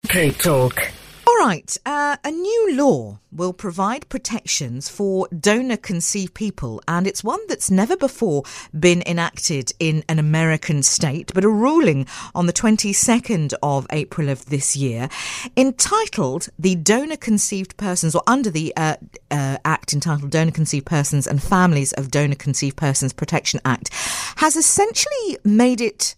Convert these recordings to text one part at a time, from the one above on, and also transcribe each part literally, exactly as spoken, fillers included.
Cape Talk. All right, uh, a new law will provide protections for donor-conceived people, and it's one that's never before been enacted in an American state, but a ruling on the twenty-second of April of this year, entitled the Donor-Conceived Persons, or under the uh, uh, Act entitled Donor-Conceived Persons and Families of Donor-Conceived Persons Protection Act, has essentially made it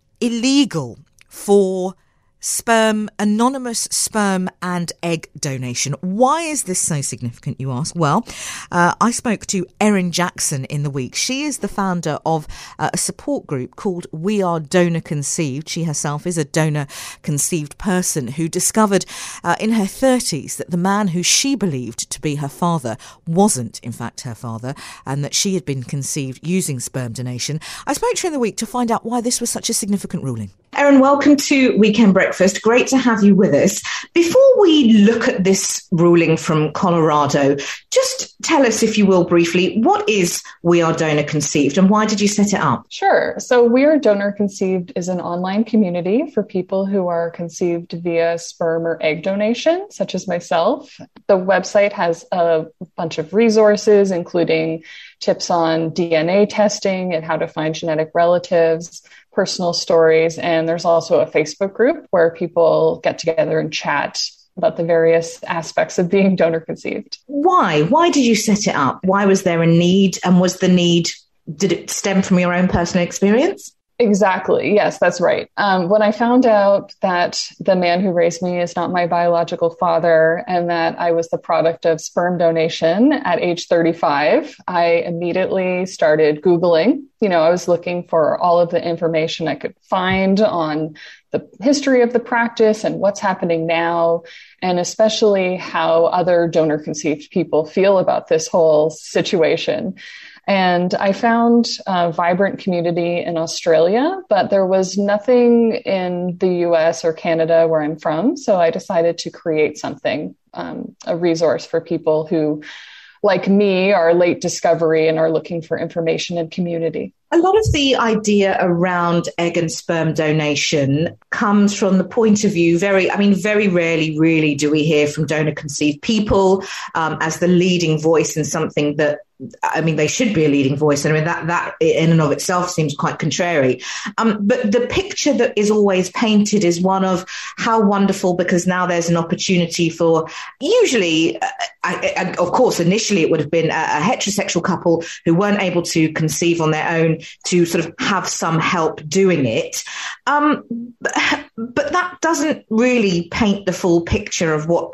illegal for Sperm, anonymous sperm and egg donation. Why is this so significant, you ask? Well, uh, I spoke to Erin Jackson in the week. She is the founder of uh, a support group called We Are Donor Conceived. She herself is a donor conceived person who discovered uh, in her thirties that the man who she believed to be her father wasn't, in fact, her father, and that she had been conceived using sperm donation. I spoke to her in the week to find out why this was such a significant ruling. Erin, welcome to Weekend Breakfast. Great to have you with us. Before we look at this ruling from Colorado, just tell us, if you will, briefly, what is We Are Donor Conceived and why did you set it up? Sure. So We Are Donor Conceived is an online community for people who are conceived via sperm or egg donation, such as myself. The website has a bunch of resources, including tips on D N A testing and how to find genetic relatives, personal stories, and there's also a Facebook group where people get together and chat about the various aspects of being donor conceived. Why? Why did you set it up? Why was there a need? And was the need, did it stem from your own personal experience? Exactly. Yes, that's right. Um, when I found out that the man who raised me is not my biological father and that I was the product of sperm donation at age thirty-five, I immediately started Googling. You know, I was looking for all of the information I could find on the history of the practice and what's happening now, and especially how other donor-conceived people feel about this whole situation. And I found a vibrant community in Australia, but there was nothing in the U S or Canada where I'm from. So I decided to create something, um, a resource for people who, like me, are late discovery and are looking for information and community. A lot of the idea around egg and sperm donation comes from the point of view, very, I mean, very rarely really do we hear from donor conceived people um, as the leading voice in something that, I mean, they should be a leading voice. And I mean, that, that in and of itself seems quite contrary. Um, but the picture that is always painted is one of how wonderful, because now there's an opportunity for usually, uh, I, I, of course, initially it would have been a, a heterosexual couple who weren't able to conceive on their own to sort of have some help doing it. Um, but, but that doesn't really paint the full picture of what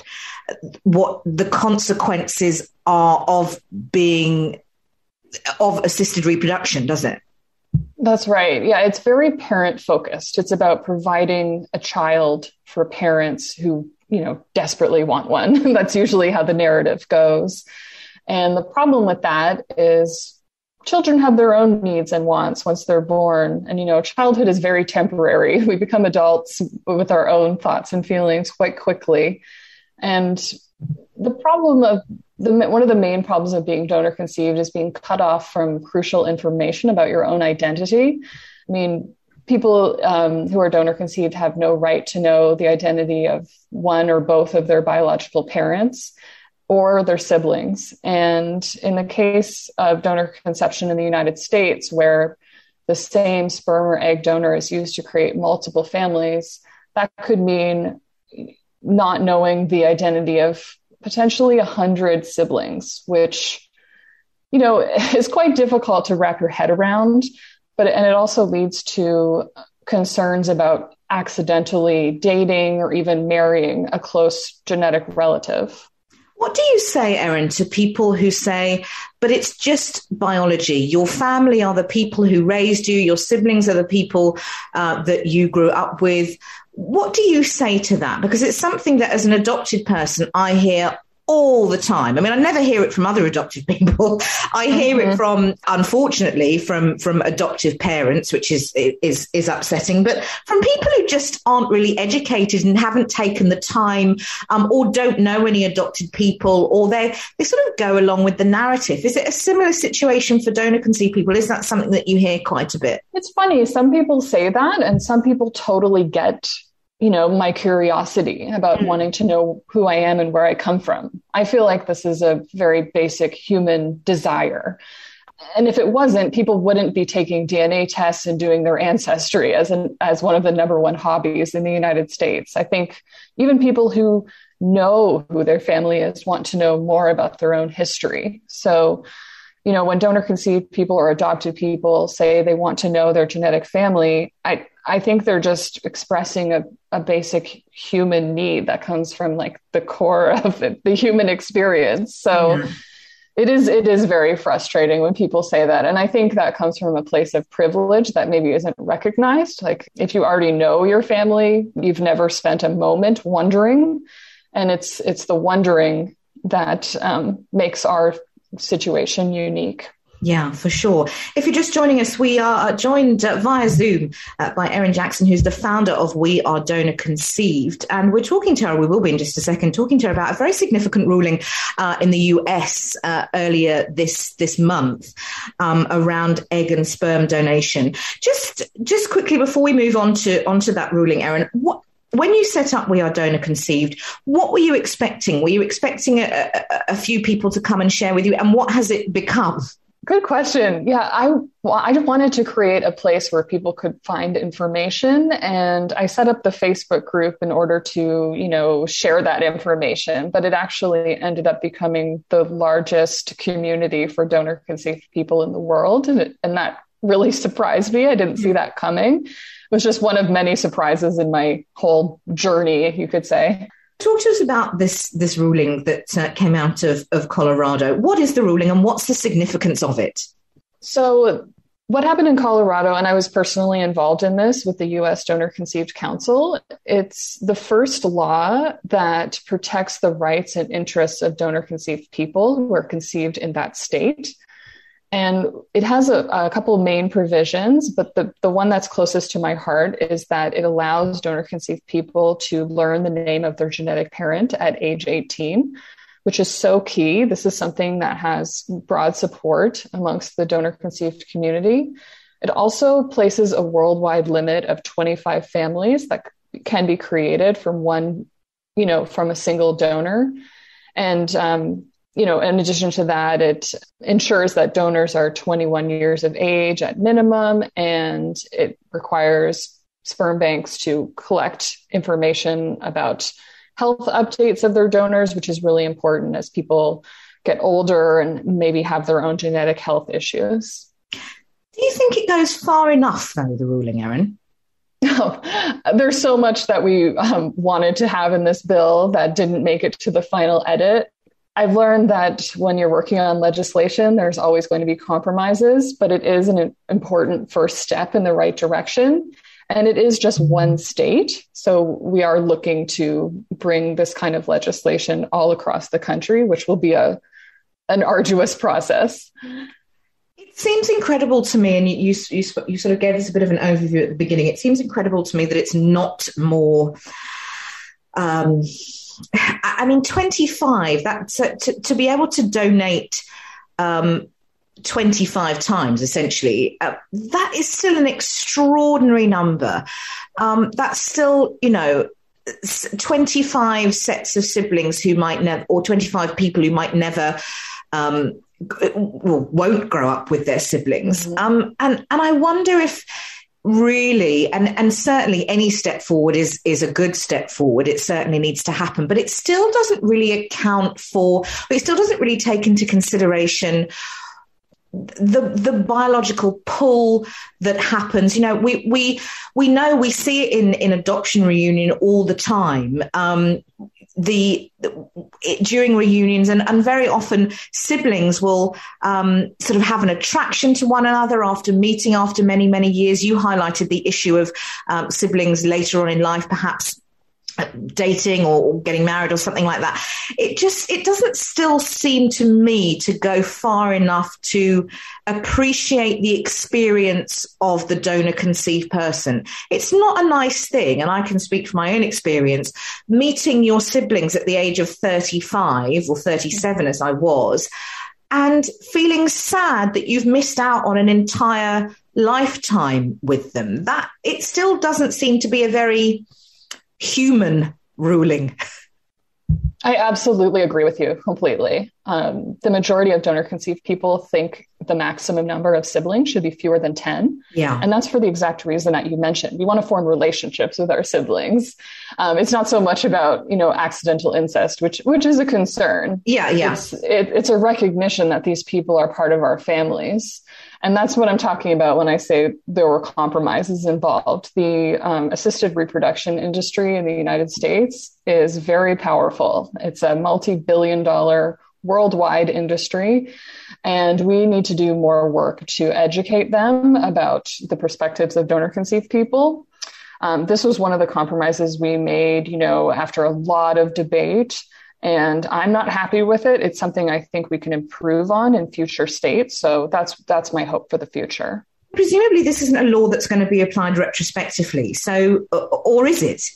what the consequences are of being of assisted reproduction, does it? That's right. Yeah, it's very parent focused. It's about providing a child for parents who, you know, desperately want one. That's usually how the narrative goes. And the problem with that is children have their own needs and wants once they're born. And, you know, childhood is very temporary. We become adults with our own thoughts and feelings quite quickly. And the problem of the, one of the main problems of being donor conceived is being cut off from crucial information about your own identity. I mean, people um, who are donor conceived have no right to know the identity of one or both of their biological parents or their siblings. And in the case of donor conception in the United States, where the same sperm or egg donor is used to create multiple families, that could mean not knowing the identity of potentially a hundred siblings, which, you know, is quite difficult to wrap your head around. But, and it also leads to concerns about accidentally dating or even marrying a close genetic relative. What do you say, Erin, to people who say, but it's just biology? Your family are the people who raised you. Your siblings are the people uh, that you grew up with. What do you say to that? Because it's something that as an adopted person, I hear all the time. I mean, I never hear it from other adoptive people. I hear mm-hmm. it from, unfortunately, from, from adoptive parents, which is, is, is upsetting, but from people who just aren't really educated and haven't taken the time, um, or don't know any adopted people, or they, they sort of go along with the narrative. Is it a similar situation for donor conceived people? Is that something that you hear quite a bit? It's funny. Some people say that, and some people totally get you know, my curiosity about mm. wanting to know who I am and where I come from. I feel like this is a very basic human desire. And if it wasn't, people wouldn't be taking D N A tests and doing their ancestry as an, as one of the number one hobbies in the United States. I think even people who know who their family is want to know more about their own history. So, you know, when donor conceived people or adopted people say they want to know their genetic family, I, I think they're just expressing a, a basic human need that comes from like the core of the, the human experience. So yeah. It is it is very frustrating when people say that. And I think that comes from a place of privilege that maybe isn't recognized. Like if you already know your family, you've never spent a moment wondering. And it's it's the wondering that um, makes our situation unique. Yeah, for sure. If you're just joining us, we are joined uh, via Zoom uh, by Erin Jackson, who's the founder of We Are Donor Conceived. And we're talking to her, we will be in just a second, talking to her about a very significant ruling uh, in the U S uh, earlier this this month um, around egg and sperm donation. Just just quickly before we move on to onto that ruling, Erin, what when you set up We Are Donor Conceived, what were you expecting? Were you expecting a, a, a few people to come and share with you? And what has it become? Good question. Yeah, I, I wanted to create a place where people could find information. And I set up the Facebook group in order to, you know, share that information. But it actually ended up becoming the largest community for donor conceived people in the world. And, it, and that really surprised me. I didn't see that coming. It was just one of many surprises in my whole journey, you could say. Talk to us about this this ruling that uh, came out of, of Colorado. What is the ruling and what's the significance of it? So what happened in Colorado, and I was personally involved in this with the U S Donor Conceived Council, it's the first law that protects the rights and interests of donor conceived people who are conceived in that state. And it has a, a couple of main provisions, but the, the one that's closest to my heart is that it allows donor conceived people to learn the name of their genetic parent at age eighteen, which is so key. This is something that has broad support amongst the donor conceived community. It also places a worldwide limit of twenty-five families that can be created from one, you know, from a single donor. And, um, you know, in addition to that, it ensures that donors are twenty-one years of age at minimum, and it requires sperm banks to collect information about health updates of their donors, which is really important as people get older and maybe have their own genetic health issues. Do you think it goes far enough, though, the ruling, Erin? No, there's so much that we um, wanted to have in this bill that didn't make it to the final edit. I've learned that when you're working on legislation, there's always going to be compromises, but it is an important first step in the right direction. And it is just one state. So we are looking to bring this kind of legislation all across the country, which will be a an arduous process. It seems incredible to me, and you, you, you sort of gave us a bit of an overview at the beginning. It seems incredible to me that it's not more... Um, I mean, twenty-five, that's uh, to, to be able to donate um, twenty-five times, essentially, uh, that is still an extraordinary number. Um, that's still, you know, twenty-five sets of siblings who might never, or twenty-five people who might never, um, won't grow up with their siblings. Mm-hmm. Um, and, and I wonder if, really, and, and certainly any step forward is, is a good step forward. It certainly needs to happen, but it still doesn't really account for, it still doesn't really take into consideration the the biological pull that happens. You know, we we we know, we see it in, in adoption reunion all the time. Um, the, the it, during reunions, and, and very often siblings will um, sort of have an attraction to one another after meeting after many, many years. You highlighted the issue of um, siblings later on in life, perhaps dating or getting married or something like that. It just, it doesn't still seem to me to go far enough to appreciate the experience of the donor conceived person. It's not a nice thing, and I can speak from my own experience, meeting your siblings at the age of thirty-five or thirty-seven as I was, and feeling sad that you've missed out on an entire lifetime with them. That it still doesn't seem to be a very human ruling. I absolutely agree with you completely. Um, the majority of donor-conceived people think the maximum number of siblings should be fewer than ten. Yeah. And that's for the exact reason that you mentioned. We want to form relationships with our siblings. Um, it's not so much about, you know, accidental incest, which which is a concern. Yeah, yeah. It's, it, it's a recognition that these people are part of our families. And that's what I'm talking about when I say there were compromises involved. The um, assisted reproduction industry in the United States is very powerful. It's a multi-billion dollar worldwide industry. And we need to do more work to educate them about the perspectives of donor-conceived people. Um, this was one of the compromises we made, you know, after a lot of debate. And I'm not happy with it. It's something I think we can improve on in future states. So that's that's my hope for the future. Presumably, this isn't a law that's going to be applied retrospectively. So, or is it?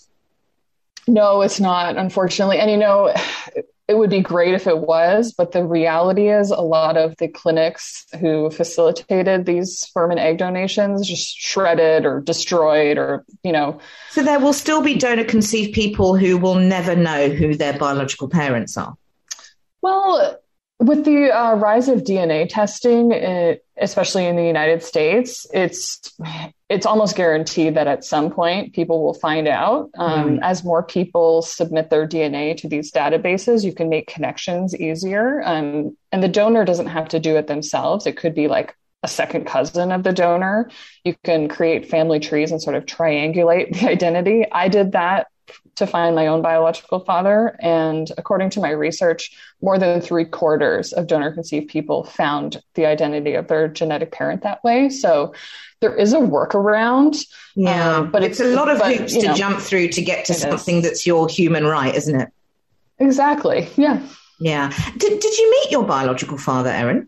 No, it's not, unfortunately. And, you know, it would be great if it was. But the reality is a lot of the clinics who facilitated these sperm and egg donations just shredded or destroyed or, you know. So there will still be donor-conceived people who will never know who their biological parents are. Well, with the uh, rise of D N A testing, it, especially in the United States, it's it's almost guaranteed that at some point people will find out. Um, mm. As more people submit their D N A to these databases, you can make connections easier. Um, and the donor doesn't have to do it themselves. It could be like a second cousin of the donor. You can create family trees and sort of triangulate the identity. I did that to find my own biological father. And according to my research, more than three quarters of donor-conceived people found the identity of their genetic parent that way. So there is a workaround. Yeah, um, but it's, it's a lot of but, hoops to know, jump through to get to something is. that's your human right, isn't it? Exactly. Yeah. Yeah. Did, did you meet your biological father, Erin?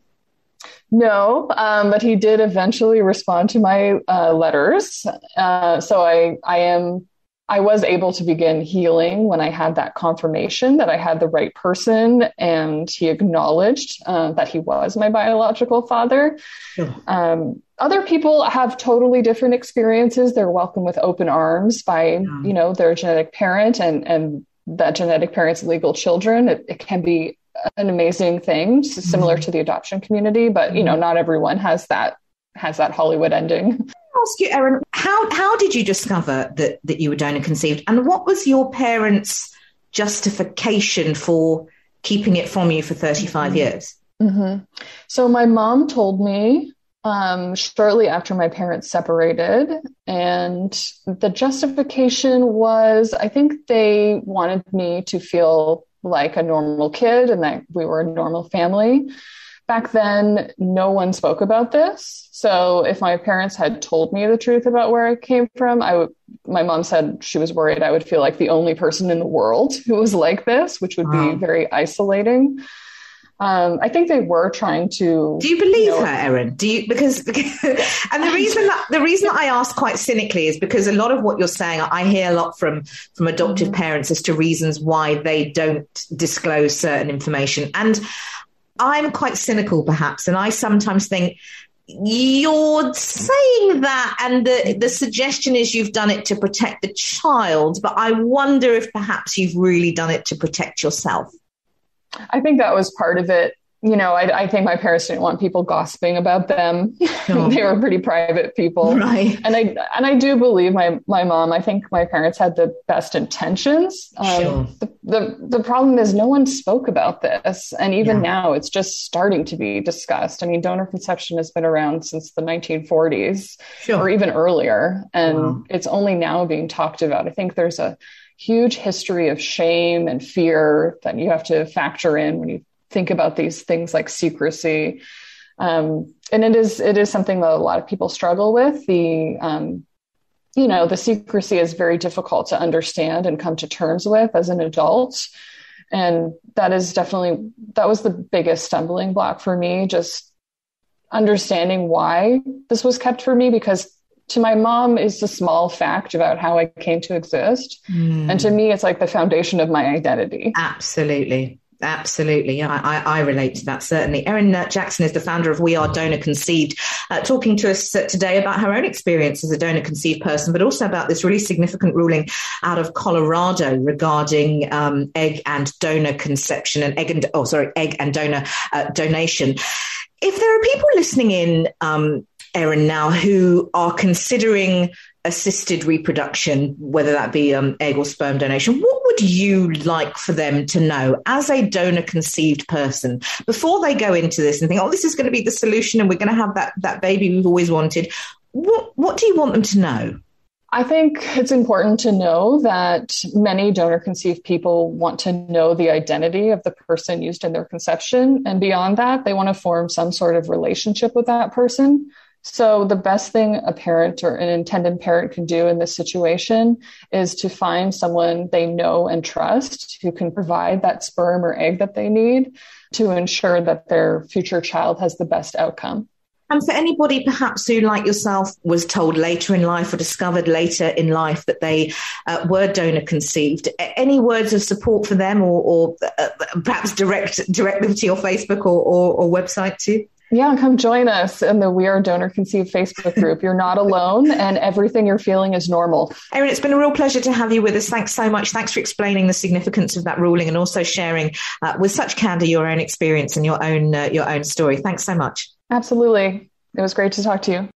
No, um, but he did eventually respond to my uh, letters. Uh, so I, I am I was able to begin healing when I had that confirmation that I had the right person, and he acknowledged uh, that he was my biological father. Sure. Um, other people have totally different experiences. They're welcomed with open arms by, yeah. you know, their genetic parent and, and that genetic parent's legal children. It, it can be an amazing thing, similar mm. to the adoption community, but, you know, not everyone has that, has that Hollywood ending. Ask you, Erin, how how did you discover that that you were donor conceived, and what was your parents' justification for keeping it from you for thirty-five mm-hmm. years? Mm-hmm. So my mom told me um, shortly after my parents separated, and the justification was, I think they wanted me to feel like a normal kid and that we were a normal family. Back then, no one spoke about this. So if my parents had told me the truth about where I came from, I would, my mom said she was worried I would feel like the only person in the world who was like this, which would wow. be very isolating. Um, I think they were trying to. Do you believe you know, her, Erin? Do you because, because and the reason that the reason that I ask quite cynically is because a lot of what you're saying, I hear a lot from from adoptive mm-hmm. parents as to reasons why they don't disclose certain information. And I'm quite cynical, perhaps, and I sometimes think you're saying that, and the, the suggestion is you've done it to protect the child, but I wonder if perhaps you've really done it to protect yourself. I think that was part of it. You know, I, I think my parents didn't want people gossiping about them. No. They were pretty private people. Right. And I and I do believe my, my mom, I think my parents had the best intentions. Um, sure. the, the, the problem is no one spoke about this. And even yeah. now it's just starting to be discussed. I mean, donor conception has been around since the nineteen forties sure. or even earlier. And wow. it's only now being talked about. I think there's a huge history of shame and fear that you have to factor in when you think about these things like secrecy. Um, and it is, it is something that a lot of people struggle with. The, um, you know, the secrecy is very difficult to understand and come to terms with as an adult. And that is definitely, that was the biggest stumbling block for me, just understanding why this was kept from me, because to my mom it's a small fact about how I came to exist. Mm. And to me, it's like the foundation of my identity. Absolutely. Absolutely. Yeah, I, I relate to that, certainly. Erin uh, Jackson is the founder of We Are Donor Conceived, uh, talking to us uh, today about her own experience as a donor conceived person, but also about this really significant ruling out of Colorado regarding um, egg and donor conception and egg and, oh, sorry, egg and donor uh, donation. If there are people listening in, um, Erin, now who are considering assisted reproduction, whether that be um, egg or sperm donation, what would you like for them to know as a donor conceived person before they go into this and think, oh, this is going to be the solution and we're going to have that, that baby we've always wanted? What, what do you want them to know? I think it's important to know that many donor conceived people want to know the identity of the person used in their conception. And beyond that, they want to form some sort of relationship with that person. So the best thing a parent or an intended parent can do in this situation is to find someone they know and trust who can provide that sperm or egg that they need to ensure that their future child has the best outcome. And for anybody perhaps who, like yourself, was told later in life or discovered later in life that they uh, were donor conceived, any words of support for them, or, or uh, perhaps direct direct them to your Facebook or, or, or website too? Yeah, come join us in the We Are Donor Conceived Facebook group. You're not alone, and everything you're feeling is normal. Erin, it's been a real pleasure to have you with us. Thanks so much. Thanks for explaining the significance of that ruling and also sharing uh, with such candor your own experience and your own uh, your own story. Thanks so much. Absolutely. It was great to talk to you.